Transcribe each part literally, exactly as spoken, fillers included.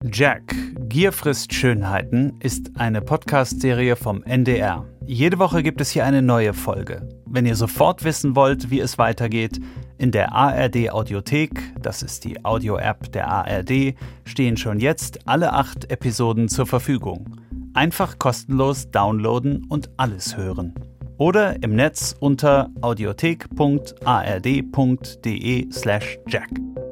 Jack, Gier frisst Schönheiten ist eine Podcast-Serie vom N D R. Jede Woche gibt es hier eine neue Folge. Wenn ihr sofort wissen wollt, wie es weitergeht, in der A R D-Audiothek, das ist die Audio-App der A R D, stehen schon jetzt alle acht Episoden zur Verfügung. Einfach kostenlos downloaden und alles hören. Oder im Netz unter audiothek punkt a r d punkt d e slash jack.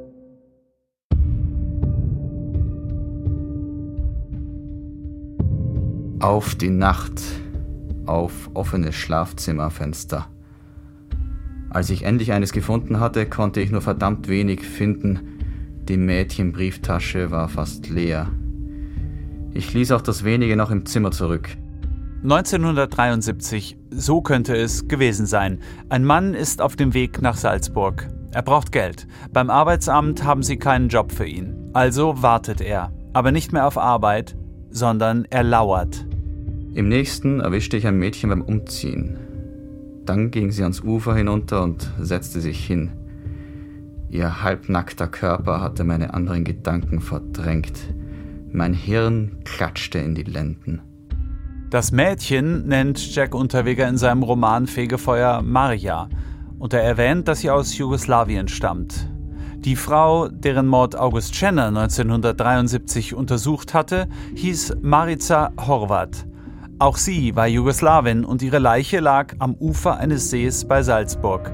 Auf die Nacht, auf offene Schlafzimmerfenster. Als ich endlich eines gefunden hatte, konnte ich nur verdammt wenig finden. Die Mädchenbrieftasche war fast leer. Ich ließ auch das wenige noch im Zimmer zurück. neunzehnhundertdreiundsiebzig, so könnte es gewesen sein. Ein Mann ist auf dem Weg nach Salzburg. Er braucht Geld. Beim Arbeitsamt haben sie keinen Job für ihn. Also wartet er. Aber nicht mehr auf Arbeit, sondern er lauert. Im nächsten erwischte ich ein Mädchen beim Umziehen. Dann ging sie ans Ufer hinunter und setzte sich hin. Ihr halbnackter Körper hatte meine anderen Gedanken verdrängt. Mein Hirn klatschte in die Lenden. Das Mädchen nennt Jack Unterweger in seinem Roman Fegefeuer Marja und er erwähnt, dass sie aus Jugoslawien stammt. Die Frau, deren Mord August Schenner neunzehnhundertdreiundsiebzig untersucht hatte, hieß Marica Horvat. Auch sie war Jugoslawin und ihre Leiche lag am Ufer eines Sees bei Salzburg.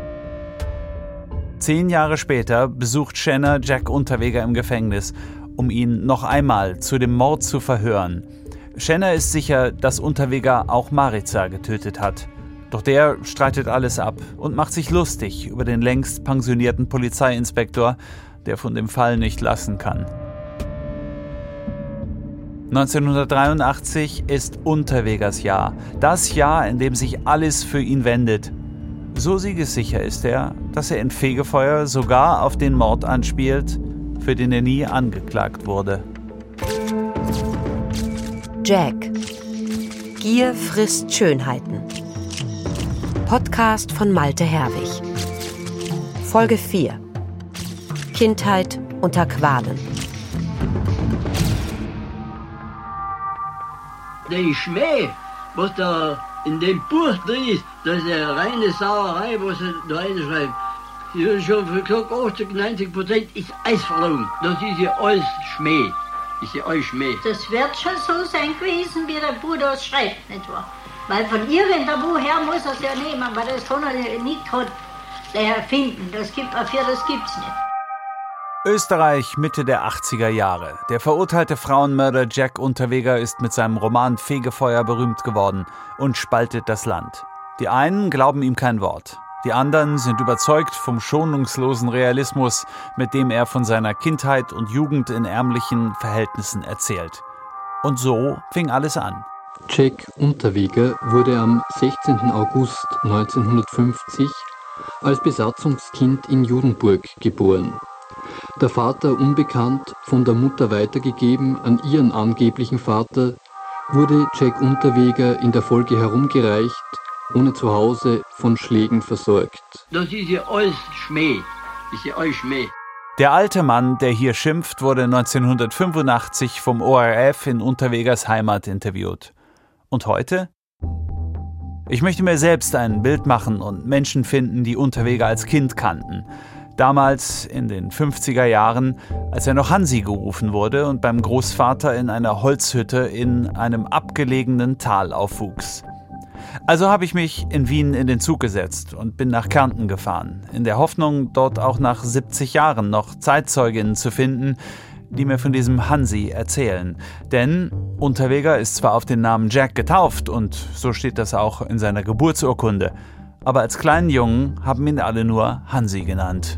Zehn Jahre später besucht Schenner Jack Unterweger im Gefängnis, um ihn noch einmal zu dem Mord zu verhören. Schenner ist sicher, dass Unterweger auch Marica getötet hat. Doch der streitet alles ab und macht sich lustig über den längst pensionierten Polizeiinspektor, der von dem Fall nicht lassen kann. neunzehnhundertdreiundachtzig ist Unterwegers Jahr, das Jahr, in dem sich alles für ihn wendet. So siegessicher ist er, dass er in Fegefeuer sogar auf den Mord anspielt, für den er nie angeklagt wurde. Jack. Gier frisst Schönheiten. Podcast von Malte Herwig. Folge vier. Kindheit unter Qualen. Der Schmäh, was da in dem Buch drin ist, das ist eine reine Sauerei, was er da reinschreibt. Ich habe schon gesagt, achtzig, neunzig Prozent ist Eisverlogen. Das ist ja alles Schmäh. Ist ja alles Schmäh. Das wird schon so sein gewesen, wie der Buch das schreibt, nicht wahr? Weil von irgendwo her muss er es ja nehmen, aber das kann er nicht hat, der erfinden. Das gibt dafür, das gibt's nicht. Österreich Mitte der achtziger Jahre. Der verurteilte Frauenmörder Jack Unterweger ist mit seinem Roman Fegefeuer berühmt geworden und spaltet das Land. Die einen glauben ihm kein Wort. Die anderen sind überzeugt vom schonungslosen Realismus, mit dem er von seiner Kindheit und Jugend in ärmlichen Verhältnissen erzählt. Und so fing alles an. Jack Unterweger wurde am sechzehnten August neunzehnhundertfünfzig als Besatzungskind in Judenburg geboren. Der Vater unbekannt, von der Mutter weitergegeben an ihren angeblichen Vater, wurde Jack Unterweger in der Folge herumgereicht, ohne zu Hause von Schlägen versorgt. Das ist ja alles Schmäh. Das ist ja alles Schmäh. Der alte Mann, der hier schimpft, wurde neunzehnhundertfünfundachtzig vom O R F in Unterwegers Heimat interviewt. Und heute? Ich möchte mir selbst ein Bild machen und Menschen finden, die Unterweger als Kind kannten. Damals in den fünfziger Jahren, als er noch Hansi gerufen wurde und beim Großvater in einer Holzhütte in einem abgelegenen Tal aufwuchs. Also habe ich mich in Wien in den Zug gesetzt und bin nach Kärnten gefahren, in der Hoffnung, dort auch nach siebzig Jahren noch Zeitzeuginnen zu finden, die mir von diesem Hansi erzählen. Denn Unterweger ist zwar auf den Namen Jack getauft und so steht das auch in seiner Geburtsurkunde, aber als kleinen Jungen haben ihn alle nur Hansi genannt.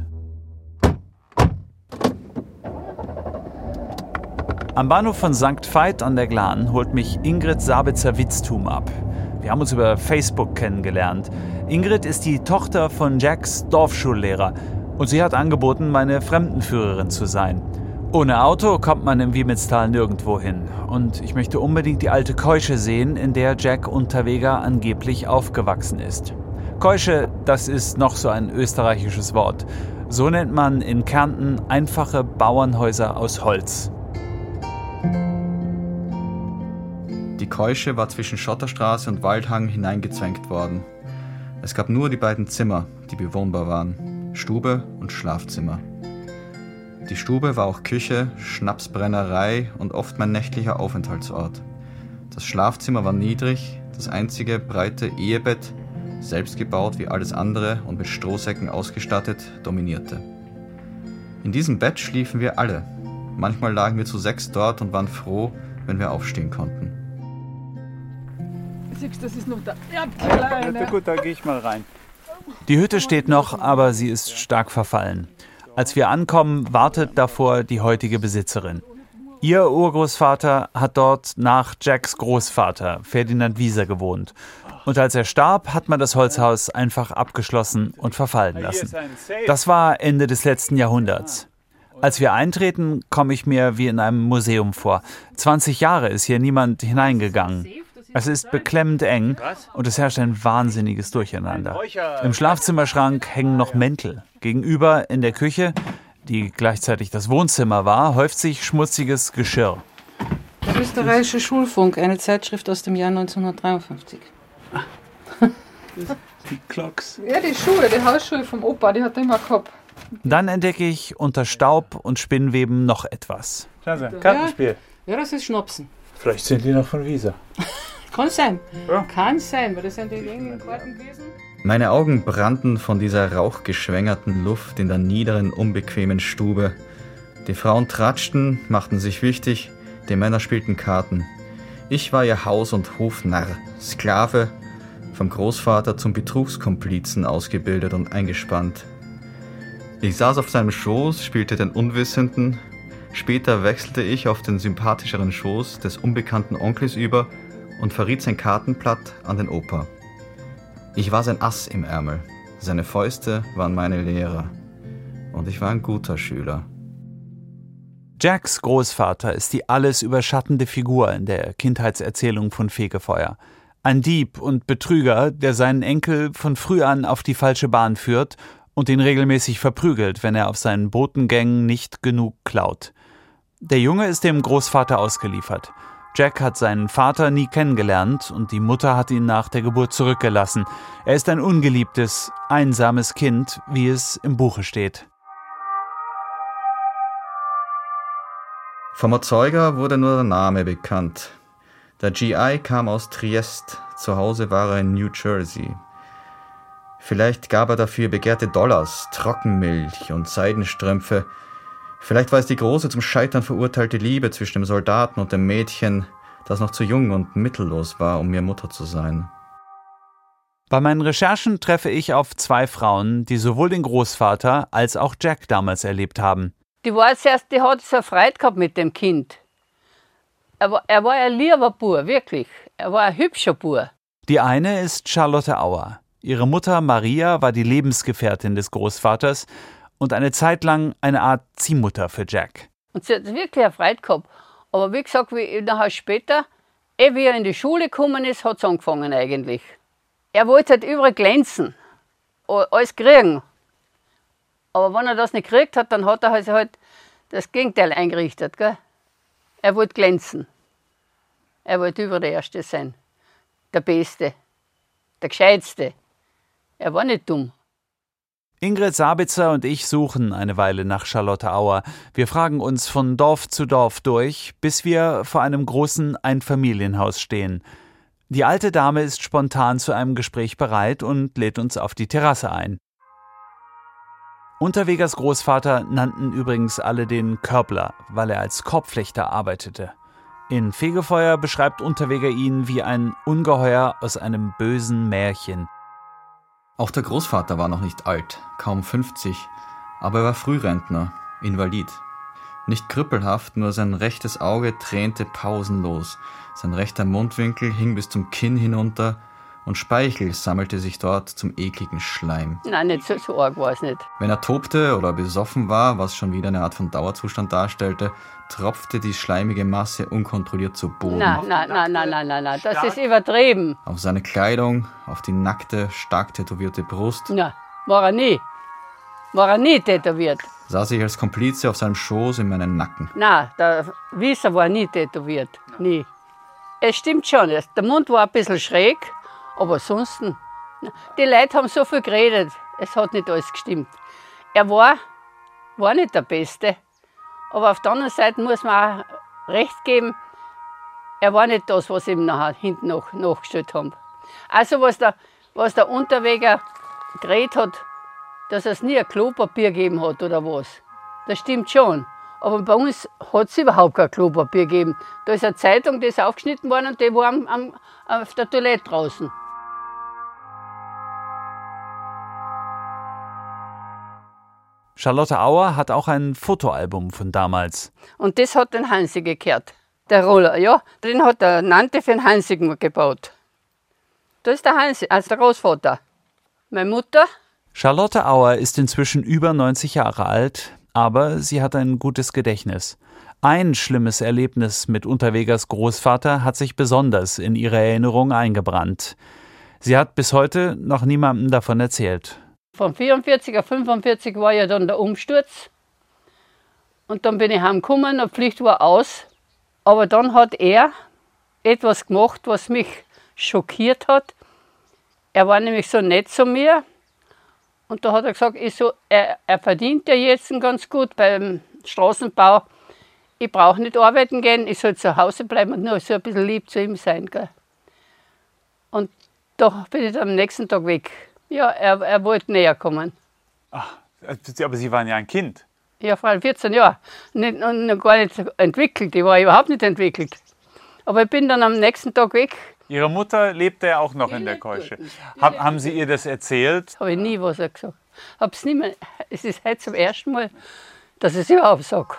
Am Bahnhof von Sankt Veit an der Glan holt mich Ingrid Sabitzer-Witztum ab. Wir haben uns über Facebook kennengelernt. Ingrid ist die Tochter von Jacks Dorfschullehrer und sie hat angeboten, meine Fremdenführerin zu sein. Ohne Auto kommt man im Wiemelstal nirgendwo hin. Und ich möchte unbedingt die alte Keusche sehen, in der Jack Unterweger angeblich aufgewachsen ist. Keusche, das ist noch so ein österreichisches Wort. So nennt man in Kärnten einfache Bauernhäuser aus Holz. Die Keusche war zwischen Schotterstraße und Waldhang hineingezwängt worden. Es gab nur die beiden Zimmer, die bewohnbar waren: Stube und Schlafzimmer. Die Stube war auch Küche, Schnapsbrennerei und oft mein nächtlicher Aufenthaltsort. Das Schlafzimmer war niedrig, das einzige breite Ehebett, selbst gebaut wie alles andere und mit Strohsäcken ausgestattet, dominierte. In diesem Bett schliefen wir alle. Manchmal lagen wir zu sechs dort und waren froh, wenn wir aufstehen konnten. Siehst, das ist noch der Erdkleine. Ja, gut, da gehe ich mal rein. Die Hütte steht noch, aber sie ist stark verfallen. Als wir ankommen, wartet davor die heutige Besitzerin. Ihr Urgroßvater hat dort nach Jacks Großvater, Ferdinand Wieser, gewohnt. Und als er starb, hat man das Holzhaus einfach abgeschlossen und verfallen lassen. Das war Ende des letzten Jahrhunderts. Als wir eintreten, komme ich mir wie in einem Museum vor. zwanzig Jahre ist hier niemand hineingegangen. Es ist beklemmend eng und es herrscht ein wahnsinniges Durcheinander. Im Schlafzimmerschrank hängen noch Mäntel. Gegenüber in der Küche, die gleichzeitig das Wohnzimmer war, häuft sich schmutziges Geschirr. Der österreichische Schulfunk, eine Zeitschrift aus dem Jahr neunzehnhundertdreiundfünfzig. Die Glocks. Ja, die Schule, die Hausschule vom Opa, die hat er immer gehabt. Dann entdecke ich unter Staub und Spinnweben noch etwas. Schau mal, Kartenspiel. Ja, das ist Schnapsen. Vielleicht sind die noch von Wieser. Kann sein. Ja. Kann sein, weil das sind die engen Karten gewesen. Meine Augen brannten von dieser rauchgeschwängerten Luft in der niederen, unbequemen Stube. Die Frauen tratschten, machten sich wichtig, die Männer spielten Karten. Ich war ihr Haus- und Hofnarr, Sklave, vom Großvater zum Betrugskomplizen ausgebildet und eingespannt. Ich saß auf seinem Schoß, spielte den Unwissenden. Später wechselte ich auf den sympathischeren Schoß des unbekannten Onkels über und verriet sein Kartenblatt an den Opa. Ich war sein Ass im Ärmel. Seine Fäuste waren meine Lehrer. Und ich war ein guter Schüler. Jacks Großvater ist die alles überschattende Figur in der Kindheitserzählung von Fegefeuer. Ein Dieb und Betrüger, der seinen Enkel von früh an auf die falsche Bahn führt und ihn regelmäßig verprügelt, wenn er auf seinen Botengängen nicht genug klaut. Der Junge ist dem Großvater ausgeliefert. Jack hat seinen Vater nie kennengelernt und die Mutter hat ihn nach der Geburt zurückgelassen. Er ist ein ungeliebtes, einsames Kind, wie es im Buche steht. Vom Erzeuger wurde nur der Name bekannt. Der G I kam aus Triest, zu Hause war er in New Jersey. Vielleicht gab er dafür begehrte Dollars, Trockenmilch und Seidenstrümpfe. Vielleicht war es die große zum Scheitern verurteilte Liebe zwischen dem Soldaten und dem Mädchen, das noch zu jung und mittellos war, um mir Mutter zu sein. Bei meinen Recherchen treffe ich auf zwei Frauen, die sowohl den Großvater als auch Jack damals erlebt haben. Die war zuerst, die hat so Freude gehabt mit dem Kind. Er war, er war ein lieber Bub, wirklich. Er war ein hübscher Bub. Die eine ist Charlotte Auer. Ihre Mutter Maria war die Lebensgefährtin des Großvaters und eine Zeit lang eine Art Ziehmutter für Jack. Und sie hat wirklich eine Freude gehabt. Aber wie gesagt, wie nachher später, eh wie er in die Schule gekommen ist, hat es angefangen eigentlich. Er wollte halt überall glänzen, alles kriegen. Aber wenn er das nicht gekriegt hat, dann hat er also halt das Gegenteil eingerichtet. Gell? Er wollte glänzen. Er wollte über der Erste sein. Der Beste. Der Gescheitste. Er war nicht dumm. Ingrid Sabitzer und ich suchen eine Weile nach Charlotte Auer. Wir fragen uns von Dorf zu Dorf durch, bis wir vor einem großen Einfamilienhaus stehen. Die alte Dame ist spontan zu einem Gespräch bereit und lädt uns auf die Terrasse ein. Unterwegers Großvater nannten übrigens alle den Körbler, weil er als Korbflechter arbeitete. In Fegefeuer beschreibt Unterweger ihn wie ein Ungeheuer aus einem bösen Märchen. Auch der Großvater war noch nicht alt, kaum fünfzig, aber er war Frührentner, Invalid. Nicht krüppelhaft, nur sein rechtes Auge tränte pausenlos, sein rechter Mundwinkel hing bis zum Kinn hinunter und Speichel sammelte sich dort zum ekligen Schleim. Nein, nicht so, so arg war es nicht. Wenn er tobte oder besoffen war, was schon wieder eine Art von Dauerzustand darstellte, tropfte die schleimige Masse unkontrolliert zu Boden. Nein, nein, nein, nein, nein, nein, nein, das ist übertrieben. Auf seine Kleidung, auf die nackte, stark tätowierte Brust. Nein, war er nie. war er nie tätowiert. Saß ich als Komplize auf seinem Schoß in meinen Nacken. Nein, der Wieser war nie tätowiert. Nie. Es stimmt schon, der Mund war ein bisschen schräg, aber sonst. Die Leute haben so viel geredet, es hat nicht alles gestimmt. Er war, war nicht der Beste, aber auf der anderen Seite muss man auch recht geben, er war nicht das, was ihm nachher hinten noch nachgestellt haben. Also was der, was der Unterweger geredet hat, dass es nie ein Klopapier gegeben hat oder was, das stimmt schon. Aber bei uns hat es überhaupt kein Klopapier gegeben. Da ist eine Zeitung, die ist aufgeschnitten worden und die war am, am, auf der Toilette draußen. Charlotte Auer hat auch ein Fotoalbum von damals. Und das hat den Hansi gekehrt. Der Roller, ja, den hat der Nante für den Hansi gebaut. Das ist der Hansi, also der Großvater. Meine Mutter. Charlotte Auer ist inzwischen über neunzig Jahre alt, aber sie hat ein gutes Gedächtnis. Ein schlimmes Erlebnis mit Unterwegers Großvater hat sich besonders in ihre Erinnerung eingebrannt. Sie hat bis heute noch niemandem davon erzählt. Von vierundvierzig auf fünfundvierzig war ja dann der Umsturz. Und dann bin ich heimgekommen, die Pflicht war aus. Aber dann hat er etwas gemacht, was mich schockiert hat. Er war nämlich so nett zu mir. Und da hat er gesagt, ich so, er, er verdient ja jetzt ganz gut beim Straßenbau. Ich brauche nicht arbeiten gehen, ich soll zu Hause bleiben und nur so ein bisschen lieb zu ihm sein. Gell? Und da bin ich am nächsten Tag weg. Ja, er, er wollte näher kommen. Ach, aber Sie waren ja ein Kind. Ja, vor allem vierzehn Jahre. Nicht, und noch gar nicht entwickelt, ich war überhaupt nicht entwickelt. Aber ich bin dann am nächsten Tag weg. Ihre Mutter lebte ja auch noch in der Keusche. Hab, haben Sie ihr das erzählt? Habe ich nie was gesagt. Hab's nie mehr. Es ist heute zum ersten Mal, dass ich es überhaupt sage.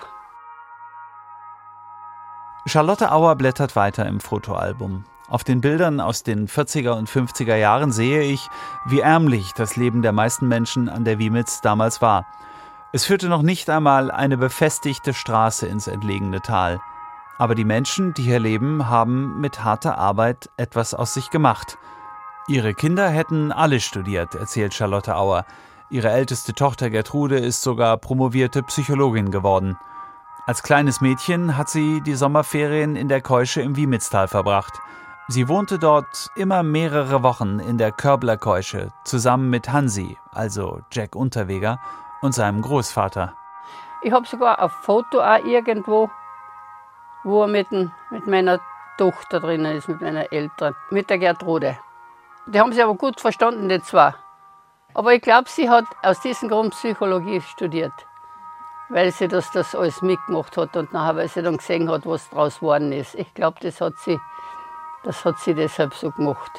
Charlotte Auer blättert weiter im Fotoalbum. Auf den Bildern aus den vierziger und fünfziger Jahren sehe ich, wie ärmlich das Leben der meisten Menschen an der Wiemitz damals war. Es führte noch nicht einmal eine befestigte Straße ins entlegene Tal. Aber die Menschen, die hier leben, haben mit harter Arbeit etwas aus sich gemacht. Ihre Kinder hätten alle studiert, erzählt Charlotte Auer. Ihre älteste Tochter Gertrude ist sogar promovierte Psychologin geworden. Als kleines Mädchen hat sie die Sommerferien in der Keusche im Wiemitztal verbracht. Sie wohnte dort immer mehrere Wochen in der Körbler-Keusche, zusammen mit Hansi, also Jack Unterweger, und seinem Großvater. Ich habe sogar ein Foto auch irgendwo, wo er mit, dem, mit meiner Tochter drinnen ist, mit meiner Eltern, mit der Gertrude. Die haben sich aber gut verstanden, die zwei. Aber ich glaube, sie hat aus diesem Grund Psychologie studiert, weil sie das, das alles mitgemacht hat und nachher, weil sie dann gesehen hat, was daraus geworden ist. Ich glaube, das hat sie, das hat sie deshalb so gemacht.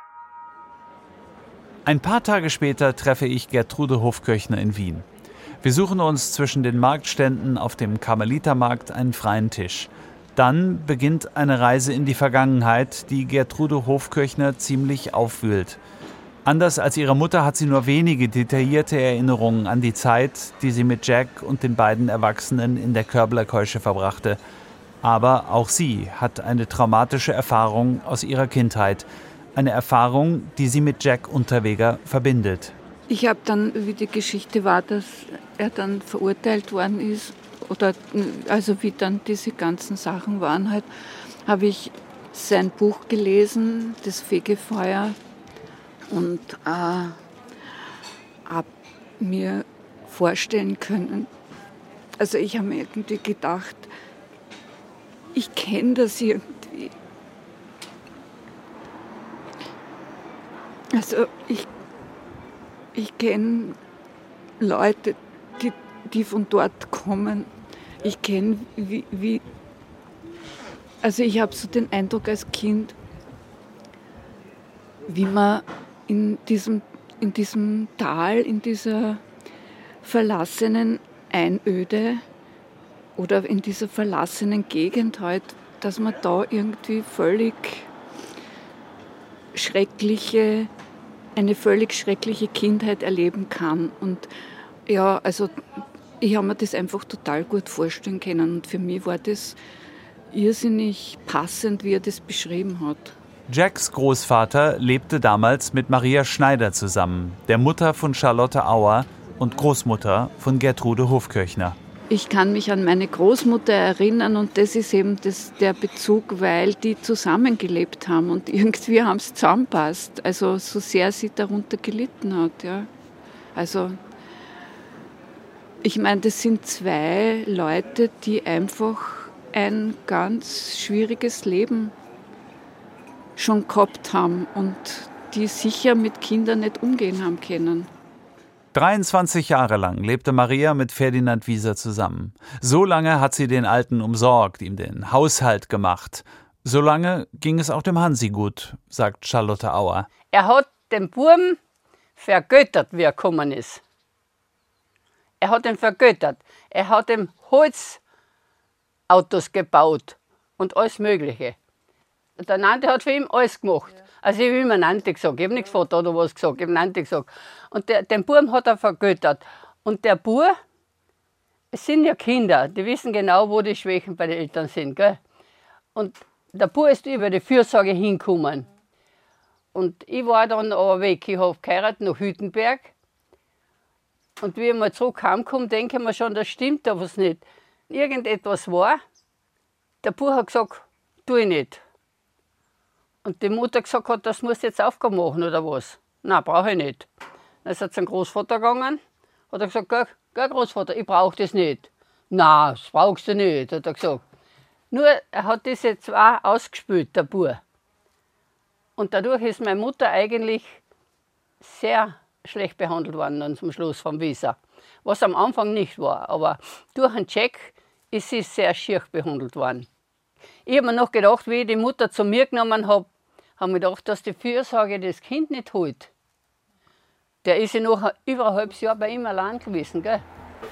Ein paar Tage später treffe ich Gertrude Hofkirchner in Wien. Wir suchen uns zwischen den Marktständen auf dem Karmelitermarkt einen freien Tisch. Dann beginnt eine Reise in die Vergangenheit, die Gertrude Hofkirchner ziemlich aufwühlt. Anders als ihre Mutter hat sie nur wenige detaillierte Erinnerungen an die Zeit, die sie mit Jack und den beiden Erwachsenen in der Körbler-Keusche verbrachte. Aber auch sie hat eine traumatische Erfahrung aus ihrer Kindheit. Eine Erfahrung, die sie mit Jack Unterweger verbindet. Ich habe dann, wie die Geschichte war, dass er dann verurteilt worden ist, oder also wie dann diese ganzen Sachen waren, halt, habe ich sein Buch gelesen, das Fegefeuer, und äh, habe mir vorstellen können, also ich habe mir irgendwie gedacht, ich kenne das irgendwie. Also ich, ich kenne Leute, die, die von dort kommen. Ich kenne, wie, wie, also ich habe so den Eindruck als Kind, wie man in diesem, in diesem Tal, in dieser verlassenen Einöde oder in dieser verlassenen Gegend halt, dass man da irgendwie völlig schreckliche, eine völlig schreckliche Kindheit erleben kann. Und ja, also ich habe mir das einfach total gut vorstellen können. Und für mich war das irrsinnig passend, wie er das beschrieben hat. Jacks Großvater lebte damals mit Maria Schneider zusammen, der Mutter von Charlotte Auer und Großmutter von Gertrude Hofkirchner. Ich kann mich an meine Großmutter erinnern und das ist eben das, der Bezug, weil die zusammengelebt haben und irgendwie haben es zusammenpasst. Also so sehr sie darunter gelitten hat. Ja. Also ich meine, das sind zwei Leute, die einfach ein ganz schwieriges Leben schon gehabt haben und die sicher mit Kindern nicht umgehen haben können. dreiundzwanzig Jahre lang lebte Maria mit Ferdinand Wieser zusammen. So lange hat sie den Alten umsorgt, ihm den Haushalt gemacht. So lange ging es auch dem Hansi gut, sagt Charlotte Auer. Er hat den Buben vergöttert, wie er gekommen ist. Er hat ihn vergöttert. Er hat ihm Holzautos gebaut und alles Mögliche. Der Nante hat für ihn alles gemacht. Also ich habe immer Nante gesagt, ich habe nichts Vater oder was gesagt, ich habe Nante gesagt. Und der, den Buben hat er vergöttert. Und der Bub, es sind ja Kinder, die wissen genau, wo die Schwächen bei den Eltern sind. Gell? Und der Bub ist über die Fürsorge hingekommen. Und ich war dann aber weg, ich habe geheiratet nach Hüttenberg. Und wie ich mal zurück heimkomme, denke ich mir schon, das stimmt da was nicht. Irgendetwas war, der Bub hat gesagt, tu ich nicht. Und die Mutter gesagt hat, das musst du jetzt Aufgaben machen oder was? Nein, brauche ich nicht. Dann ist er zum Großvater gegangen, hat er gesagt, gell, gell Großvater, ich brauche das nicht. Nein, das brauchst du nicht, hat er gesagt. Nur, er hat diese zwei ausgespült, der Bub. Und dadurch ist meine Mutter eigentlich sehr schlecht behandelt worden dann zum Schluss vom Wieser. Was am Anfang nicht war, aber durch einen Check ist sie sehr schier behandelt worden. Ich habe mir noch gedacht, wie ich die Mutter zu mir genommen habe, habe ich gedacht, dass die Fürsorge das Kind nicht holt. Der ist ja noch über ein halbes Jahr bei ihm allein gewesen, gell?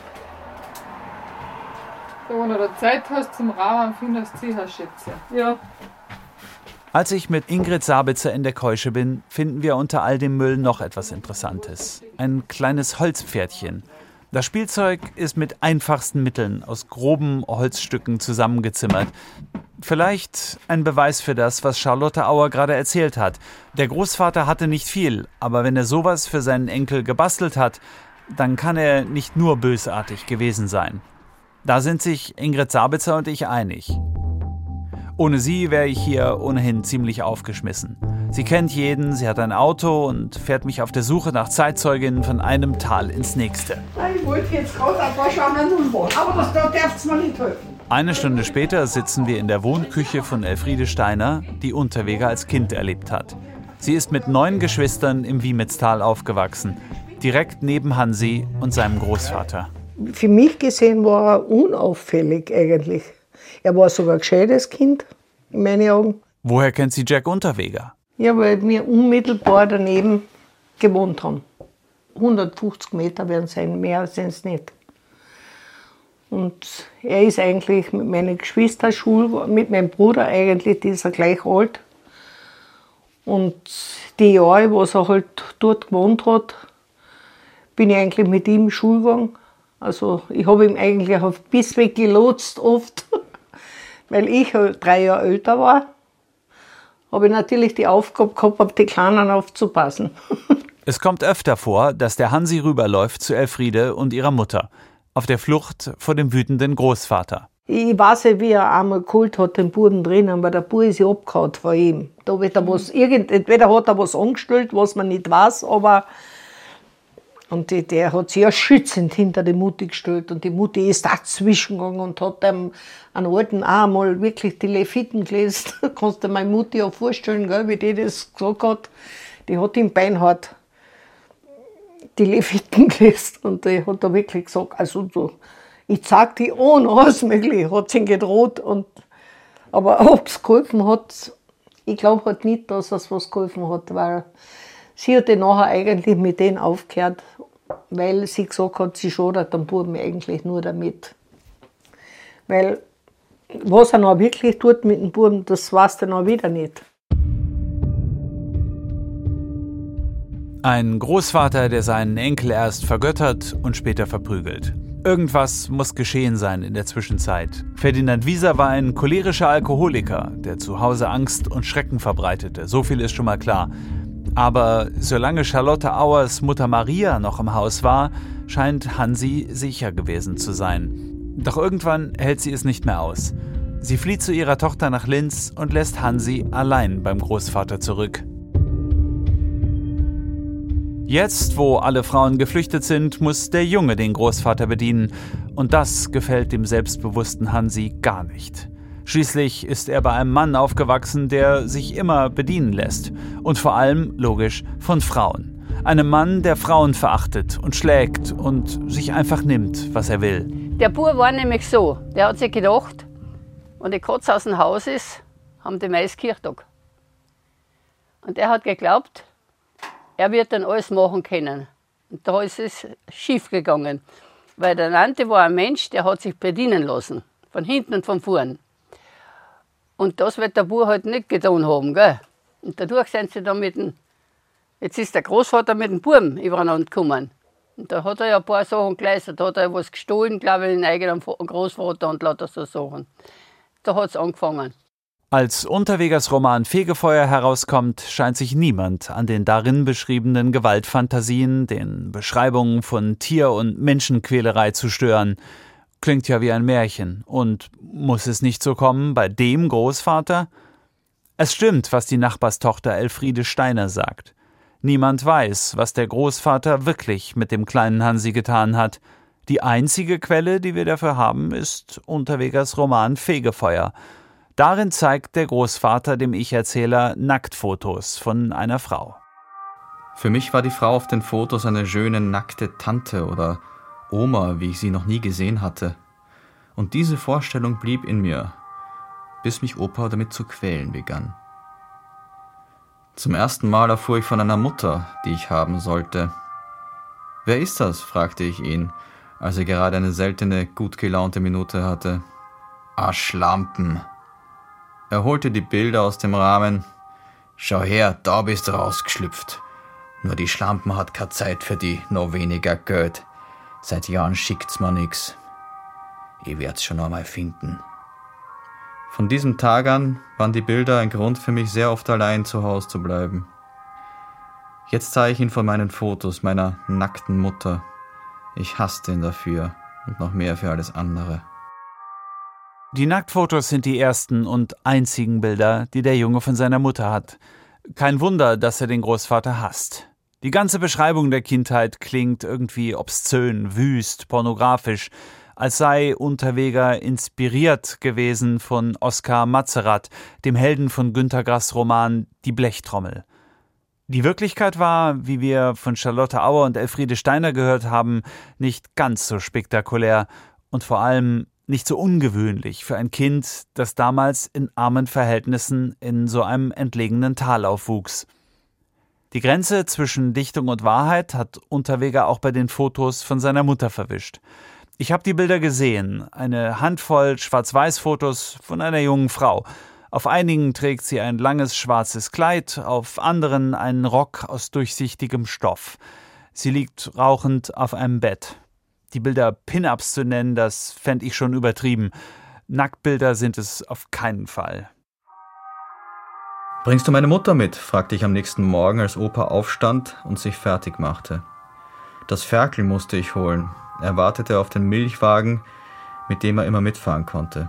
Wenn du Zeit hast zum Rahmen, findest du sicher Schätze. Ja. Als ich mit Ingrid Sabitzer in der Keusche bin, finden wir unter all dem Müll noch etwas Interessantes. Ein kleines Holzpferdchen. Das Spielzeug ist mit einfachsten Mitteln aus groben Holzstücken zusammengezimmert. Vielleicht ein Beweis für das, was Charlotte Auer gerade erzählt hat. Der Großvater hatte nicht viel, aber wenn er sowas für seinen Enkel gebastelt hat, dann kann er nicht nur bösartig gewesen sein. Da sind sich Ingrid Sabitzer und ich einig. Ohne sie wäre ich hier ohnehin ziemlich aufgeschmissen. Sie kennt jeden, sie hat ein Auto und fährt mich auf der Suche nach Zeitzeuginnen von einem Tal ins nächste. Ich wollte jetzt gerade ein paar schauen und was, aber das, da darfst du mir nicht helfen. Eine Stunde später sitzen wir in der Wohnküche von Elfriede Steiner, die Unterweger als Kind erlebt hat. Sie ist mit neun Geschwistern im Wiemitztal aufgewachsen, direkt neben Hansi und seinem Großvater. Für mich gesehen war er unauffällig eigentlich. Er war sogar ein gescheites Kind, in meinen Augen. Woher kennt sie Jack Unterweger? Ja, weil wir unmittelbar daneben gewohnt haben. hundertfünfzig Meter werden es sein, mehr sind es nicht. Und er ist eigentlich mit meinen Geschwistern Schul, mit meinem Bruder eigentlich, die ist er gleich alt. Und die Jahre, wo er halt dort gewohnt hat, bin ich eigentlich mit ihm in Schule gegangen. Also ich habe ihn eigentlich auf Bissweg gelotst oft, weil ich halt drei Jahre älter war. Habe ich natürlich die Aufgabe gehabt, auf die Kleinen aufzupassen. Es kommt öfter vor, dass der Hansi rüberläuft zu Elfriede und ihrer Mutter, auf der Flucht vor dem wütenden Großvater. Ich weiß nicht, wie er einmal geholt hat, den Buben drinnen, weil der Bub ist ja abgehauen von ihm. Da wird er was, irgend, entweder hat er was angestellt, was man nicht weiß, aber und die, der hat sich ja schützend hinter die Mutti gestellt und die Mutti ist dazwischen gegangen und hat einem einen alten auch mal wirklich die Leviten gelesen. Kannst du dir meine Mutti auch vorstellen, gell, wie die das gesagt hat. Die hat im Beinhard die Leviten gelesen und die hat da wirklich gesagt, also so, ich zeig die an, alles mögliche, hat sie gedroht. Und, aber ob es geholfen hat, ich glaube halt nicht, dass es was geholfen hat, weil sie hat dann nachher eigentlich mit denen aufgehört, weil sie gesagt hat, sie schadet dem Buben eigentlich nur damit. Weil was er noch wirklich tut mit dem Buben, das weiß er noch wieder nicht. Ein Großvater, der seinen Enkel erst vergöttert und später verprügelt. Irgendwas muss geschehen sein in der Zwischenzeit. Ferdinand Wieser war ein cholerischer Alkoholiker, der zu Hause Angst und Schrecken verbreitete. So viel ist schon mal klar. Aber solange Charlotte Auers Mutter Maria noch im Haus war, scheint Hansi sicher gewesen zu sein. Doch irgendwann hält sie es nicht mehr aus. Sie flieht zu ihrer Tochter nach Linz und lässt Hansi allein beim Großvater zurück. Jetzt, wo alle Frauen geflüchtet sind, muss der Junge den Großvater bedienen. Und das gefällt dem selbstbewussten Hansi gar nicht. Schließlich ist er bei einem Mann aufgewachsen, der sich immer bedienen lässt. Und vor allem, logisch, von Frauen. Einem Mann, der Frauen verachtet und schlägt und sich einfach nimmt, was er will. Der Bub war nämlich so, der hat sich gedacht, wenn die Katze aus dem Haus ist, haben die meist Kirchtag. Und er hat geglaubt, er wird dann alles machen können. Und da ist es schief gegangen. Weil der Nante war ein Mensch, der hat sich bedienen lassen. Von hinten und von vorn. Und das wird der Bub halt nicht getan haben. Gell? Und dadurch sind sie dann mit dem, jetzt ist der Großvater mit dem Buben übereinander gekommen. Und da hat er ja ein paar Sachen geleistet. Da hat er was gestohlen, glaube ich, den eigenen Großvater und lauter so Sachen. Da hat es angefangen. Als Unterwegers Roman Fegefeuer herauskommt, scheint sich niemand an den darin beschriebenen Gewaltfantasien, den Beschreibungen von Tier- und Menschenquälerei zu stören. Klingt ja wie ein Märchen. Und muss es nicht so kommen bei dem Großvater? Es stimmt, was die Nachbarstochter Elfriede Steiner sagt. Niemand weiß, was der Großvater wirklich mit dem kleinen Hansi getan hat. Die einzige Quelle, die wir dafür haben, ist Unterwegers Roman Fegefeuer. Darin zeigt der Großvater dem Ich-Erzähler Nacktfotos von einer Frau. Für mich war die Frau auf den Fotos eine schöne nackte Tante oder Oma, wie ich sie noch nie gesehen hatte. Und diese Vorstellung blieb in mir, bis mich Opa damit zu quälen begann. Zum ersten Mal erfuhr ich von einer Mutter, die ich haben sollte. »Wer ist das?« fragte ich ihn, als er gerade eine seltene, gut gelaunte Minute hatte. »Ah, Schlampen!« Er holte die Bilder aus dem Rahmen. »Schau her, da bist du rausgeschlüpft. Nur die Schlampen hat keine Zeit für die, noch weniger Geld. Seit Jahren schickt's mir nix. Ich werd's schon einmal finden.« Von diesem Tag an waren die Bilder ein Grund für mich, sehr oft allein zu Hause zu bleiben. Jetzt sah ich ihn von meinen Fotos, meiner nackten Mutter. Ich hasste ihn dafür und noch mehr für alles andere. Die Nacktfotos sind die ersten und einzigen Bilder, die der Junge von seiner Mutter hat. Kein Wunder, dass er den Großvater hasst. Die ganze Beschreibung der Kindheit klingt irgendwie obszön, wüst, pornografisch, als sei Unterweger inspiriert gewesen von Oskar Matzerath, dem Helden von Günter Grass Roman Die Blechtrommel. Die Wirklichkeit war, wie wir von Charlotte Auer und Elfriede Steiner gehört haben, nicht ganz so spektakulär und vor allem nicht so ungewöhnlich für ein Kind, das damals in armen Verhältnissen in so einem entlegenen Tal aufwuchs. Die Grenze zwischen Dichtung und Wahrheit hat Unterweger auch bei den Fotos von seiner Mutter verwischt. Ich habe die Bilder gesehen, eine Handvoll Schwarz-Weiß-Fotos von einer jungen Frau. Auf einigen trägt sie ein langes schwarzes Kleid, auf anderen einen Rock aus durchsichtigem Stoff. Sie liegt rauchend auf einem Bett. Die Bilder Pin-Ups zu nennen, das fände ich schon übertrieben. Nacktbilder sind es auf keinen Fall. »Bringst du meine Mutter mit?« fragte ich am nächsten Morgen, als Opa aufstand und sich fertig machte. Das Ferkel musste ich holen. Er wartete auf den Milchwagen, mit dem er immer mitfahren konnte.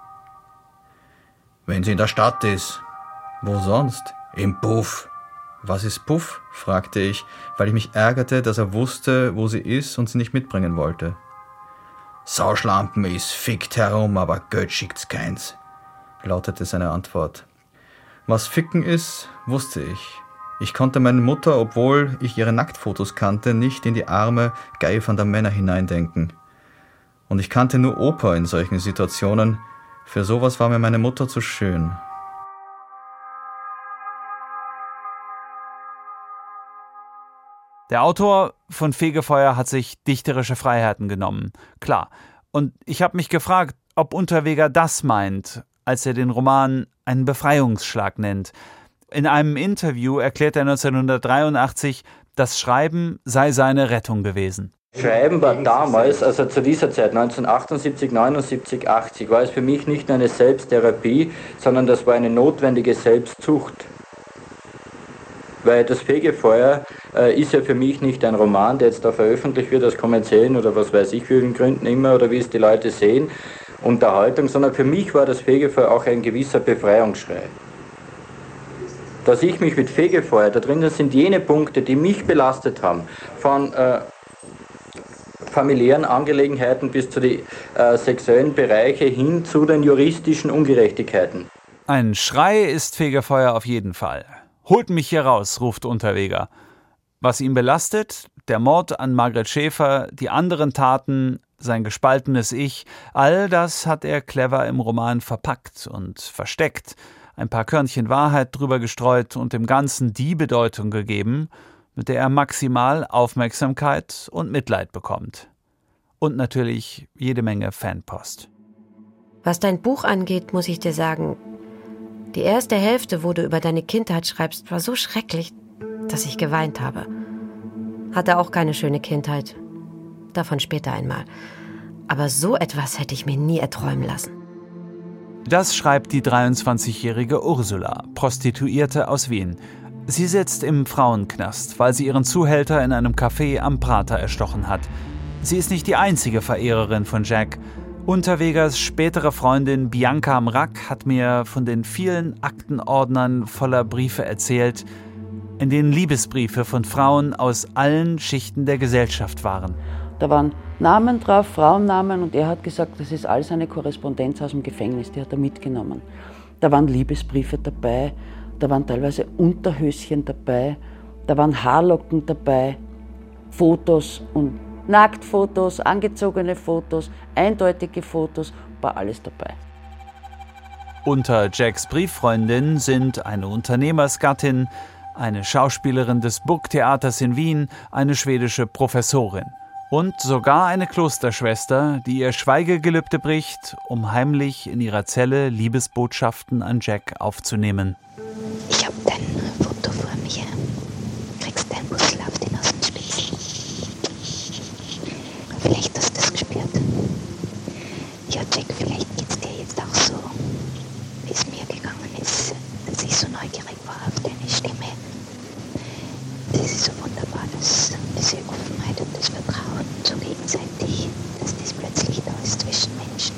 »Wenn sie in der Stadt ist.« »Wo sonst?« »Im Puff.« »Was ist Puff?« fragte ich, weil ich mich ärgerte, dass er wusste, wo sie ist und sie nicht mitbringen wollte. »Sauschlampen ist, fickt herum, aber Geld schickt's keins«, lautete seine Antwort. Was Ficken ist, wusste ich. Ich konnte meine Mutter, obwohl ich ihre Nacktfotos kannte, nicht in die Arme geifernder Männer hineindenken. Und ich kannte nur Opa in solchen Situationen. Für sowas war mir meine Mutter zu schön. Der Autor von Fegefeuer hat sich dichterische Freiheiten genommen. Klar. Und ich habe mich gefragt, ob Unterweger das meint, als er den Roman einen Befreiungsschlag nennt. In einem Interview erklärt er neunzehnhundertdreiundachtzig, das Schreiben sei seine Rettung gewesen. Schreiben war damals, also zu dieser Zeit, neunzehnhundertachtundsiebzig, neunundsiebzig, achtzig, war es für mich nicht nur eine Selbsttherapie, sondern das war eine notwendige Selbstzucht. Weil das Fegefeuer äh, ist ja für mich nicht ein Roman, der jetzt da veröffentlicht wird aus kommerziellen oder was weiß ich für Gründen immer oder wie es die Leute sehen, Unterhaltung, sondern für mich war das Fegefeuer auch ein gewisser Befreiungsschrei. Dass ich mich mit Fegefeuer, da drinnen sind jene Punkte, die mich belastet haben, von äh, familiären Angelegenheiten bis zu den äh, sexuellen Bereiche hin zu den juristischen Ungerechtigkeiten. Ein Schrei ist Fegefeuer auf jeden Fall. Holt mich hier raus, ruft Unterweger. Was ihn belastet? Der Mord an Margret Schäfer, die anderen Taten, sein gespaltenes Ich, all das hat er clever im Roman verpackt und versteckt, ein paar Körnchen Wahrheit drüber gestreut und dem Ganzen die Bedeutung gegeben, mit der er maximal Aufmerksamkeit und Mitleid bekommt. Und natürlich jede Menge Fanpost. Was dein Buch angeht, muss ich dir sagen, die erste Hälfte, wo du über deine Kindheit schreibst, war so schrecklich, dass ich geweint habe. Hatte auch keine schöne Kindheit. Davon später einmal. Aber so etwas hätte ich mir nie erträumen lassen. Das schreibt die dreiundzwanzigjährige Ursula, Prostituierte aus Wien. Sie sitzt im Frauenknast, weil sie ihren Zuhälter in einem Café am Prater erstochen hat. Sie ist nicht die einzige Verehrerin von Jack. Unterwegers spätere Freundin Bianca Mrak hat mir von den vielen Aktenordnern voller Briefe erzählt, in denen Liebesbriefe von Frauen aus allen Schichten der Gesellschaft waren. Da waren Namen drauf, Frauennamen, und er hat gesagt, das ist alles eine Korrespondenz aus dem Gefängnis, die hat er mitgenommen. Da waren Liebesbriefe dabei, da waren teilweise Unterhöschen dabei, da waren Haarlocken dabei, Fotos und Nacktfotos, angezogene Fotos, eindeutige Fotos, war alles dabei. Unter Jacks Brieffreundinnen sind eine Unternehmersgattin, eine Schauspielerin des Burgtheaters in Wien, eine schwedische Professorin und sogar eine Klosterschwester, die ihr Schweigegelübde bricht, um heimlich in ihrer Zelle Liebesbotschaften an Jack aufzunehmen. Ich hab dein Foto vor mir. Kriegst dein Puzzle auf den Außenspiegel. Vielleicht hast du das gespürt. Ja, Jack, vielleicht geht's dir jetzt auch so, wie es mir gegangen ist, dass ich so neugierig war auf deine Stimme. Das ist so wunderbar, dass diese Offenheit und das Vertrauen so gegenseitig, dass das plötzlich da ist zwischen Menschen.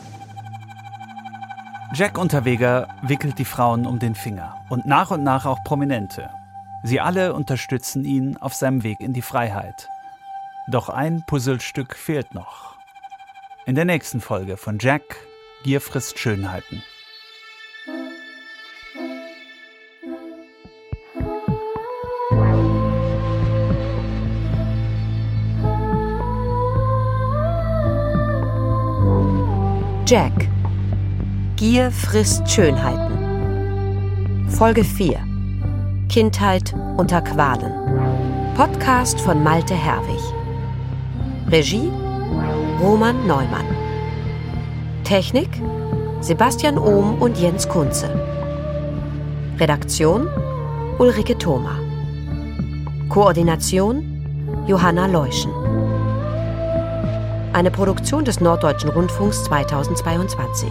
Jack Unterweger wickelt die Frauen um den Finger und nach und nach auch Prominente. Sie alle unterstützen ihn auf seinem Weg in die Freiheit. Doch ein Puzzlestück fehlt noch. In der nächsten Folge von Jack, Gier frisst Schönheiten. Jack. Gier frisst Schönheiten. Folge vier. Kindheit unter Qualen. Podcast von Malte Herwig. Regie Roman Neumann. Technik Sebastian Ohm und Jens Kunze. Redaktion Ulrike Thoma. Koordination Johanna Leuschen. Eine Produktion des Norddeutschen Rundfunks zweitausendzweiundzwanzig.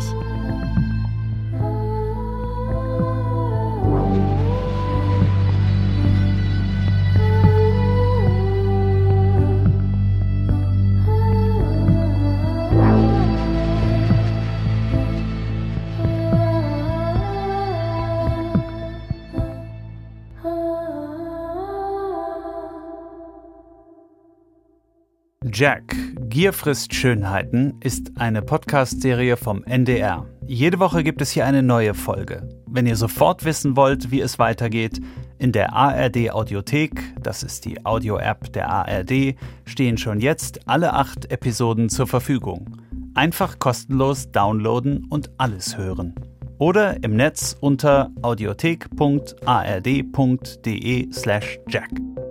Jack, Gier frisst Schönheiten ist eine Podcast-Serie vom N D R. Jede Woche gibt es hier eine neue Folge. Wenn ihr sofort wissen wollt, wie es weitergeht, in der A R D-Audiothek, das ist die Audio-App der A R D, stehen schon jetzt alle acht Episoden zur Verfügung. Einfach kostenlos downloaden und alles hören. Oder im Netz unter audiothek punkt a r d punkt d e slash jack.